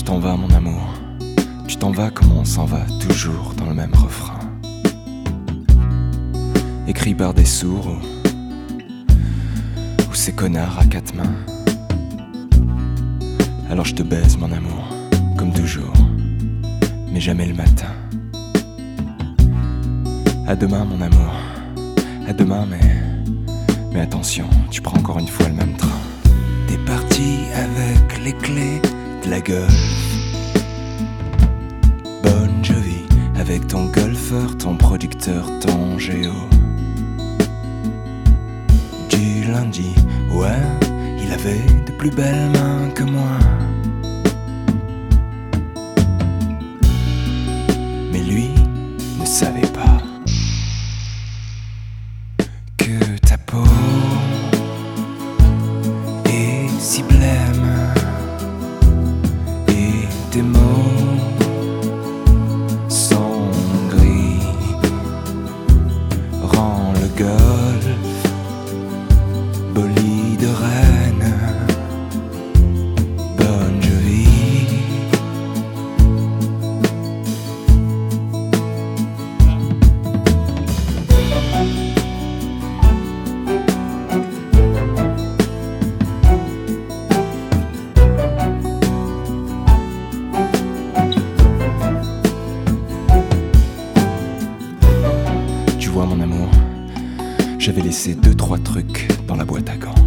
t'en vas mon amour, tu t'en vas comme on s'en va toujours dans le même refrain. Écrit par des sourds ou ces connards à quatre mains. Alors je te baise mon amour, comme toujours, mais jamais le matin. À demain mon amour, à demain mais attention, tu prends encore une fois le même train. T'es parti avec les clés de la Golf. Bon Jovi, avec ton golfeur, ton producteur, ton géo. Du lundi, ouais, il avait de plus belles mains que moi. Mais lui ne savait pas que ta peau est si blême et tes mots sont gris. Rends le golf bolide de reine. Bon Jovi. Tu vois mon amour, j'avais laissé 2-3 trucs dans la boîte à gants.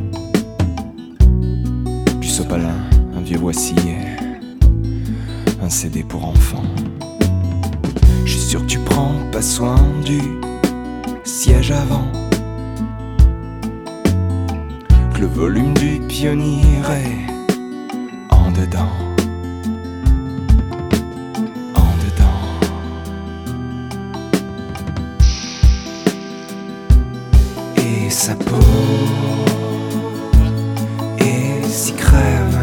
Du sopalin, un vieux voici et un CD pour enfants. Je suis sûr que tu prends pas soin du siège avant, que le volume du pionnier est en dedans. Et sa peau est si crème,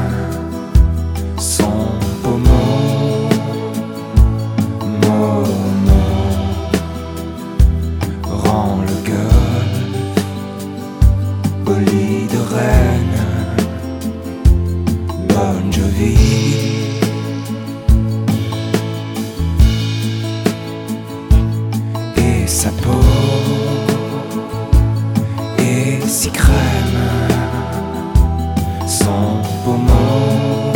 son pommeau, rend le golf bolide de reine. Bon Jovi. Et sa peau si crème, son pommeau,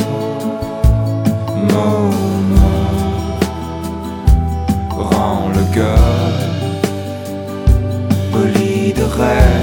rend le golf bolide de reine.